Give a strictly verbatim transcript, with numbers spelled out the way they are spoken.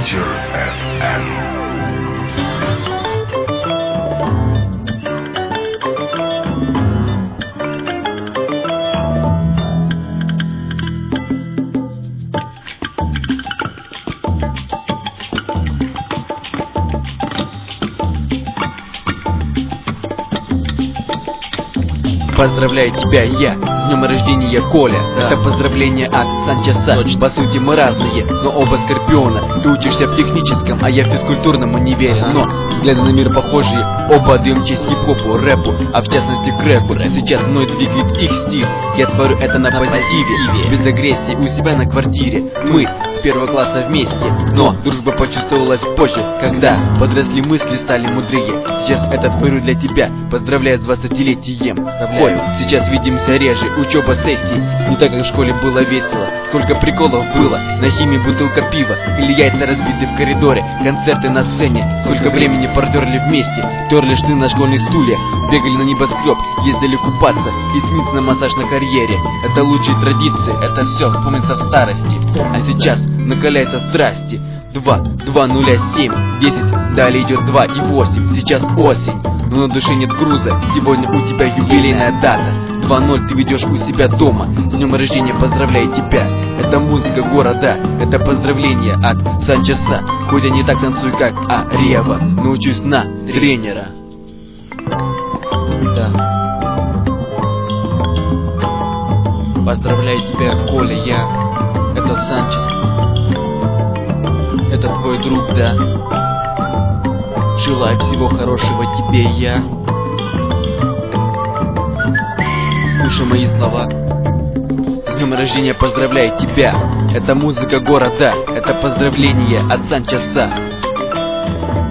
Питер эф эм. Поздравляю тебя я, с днем рождения, Коля. Да. Это поздравление от Санчеса. Точно. По сути мы разные, но оба Скорпиона. Ты учишься в техническом, а я в физкультурном универе. ага. Но взгляды на мир похожие. Оба отдаем честь хип-хопу, рэпу, а в частности крэпу. Сейчас мной двигает их стиль. Я творю это на, на позитиве, без агрессии у себя на квартире. Мы с первого класса вместе, но дружба почувствовалась позже, когда подросли мысли, стали мудрее. Сейчас это творю для тебя. Поздравляю с двадцатилетием. Ой, сейчас видимся реже, учеба сессии. Не так, как в школе было весело. Сколько приколов было, на химии бутылка пива или яйца разбиты в коридоре, концерты на сцене. Сколько времени протерли вместе, терли штаны на школьных стульях, бегали на небоскреб, ездили купаться и сниться на массаж на карьере. Это лучшие традиции, это все вспомнится в старости. А сейчас накаляются страсти. Два, два, нуля, семь, десять, далее идет два и восемь. Сейчас осень, но на душе нет груза. Сегодня у тебя юбилейная дата. Два ноль ты ведешь у себя дома. С днем рождения поздравляю тебя. Это музыка города, это поздравление от Санчеса. Хоть я не так танцую, как Арева, научусь на тренера. Да. Поздравляю тебя, Коля, я. Это Санчес. Это твой друг, да? Желаю всего хорошего тебе я. Слушай мои слова. С днем рождения поздравляю тебя. Это музыка города, это поздравление от Санчеса.